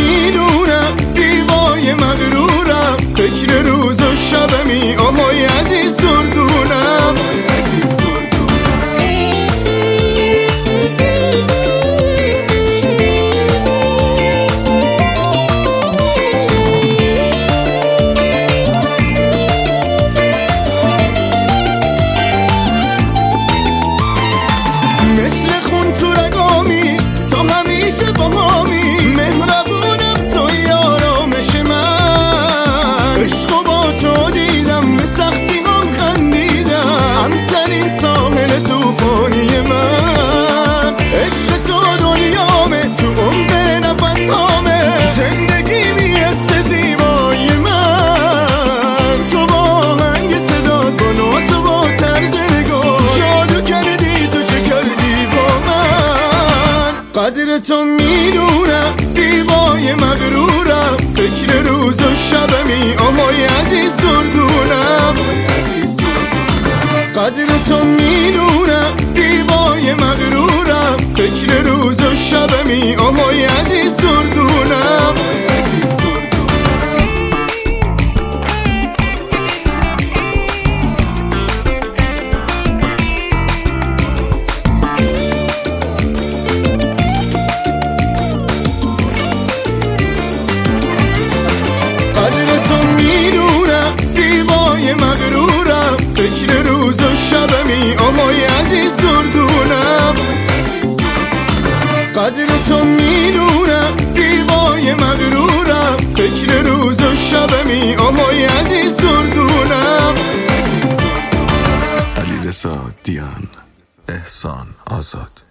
میدونم زیبای مغرورم، فکر روز و شبمی آهای عزیز دردونم. مثل خون تو رگامی تا همیشه باهامی، مهربونم توی آرامش من. عشق و با تو دیدم به سختی هم خندیدم، امترین ساحل توفانی من. عشق تو دنیامه، تو عمق نفسامه، زندگی میرسه زیبای من. تو با آهنگ صدات، با ناز و با طرز نگاه، جادو کردی تو چه کردی با من. قدر تو میدونم زیبای مغرورم، فکر روز و شبمی آهای عزیز دردونم. قدر تو میدونم زیبای مغرورم، فکر روز و شبمی آهای عزیز دردونم. مغرورم، فکر روز و شبمی آهای عزیز دردونم. قدر تو میدونم زیبای مغرورم، فکر روز و شبمی آهای عزیز دردونم. علیرضا دیان، احسان آزاد.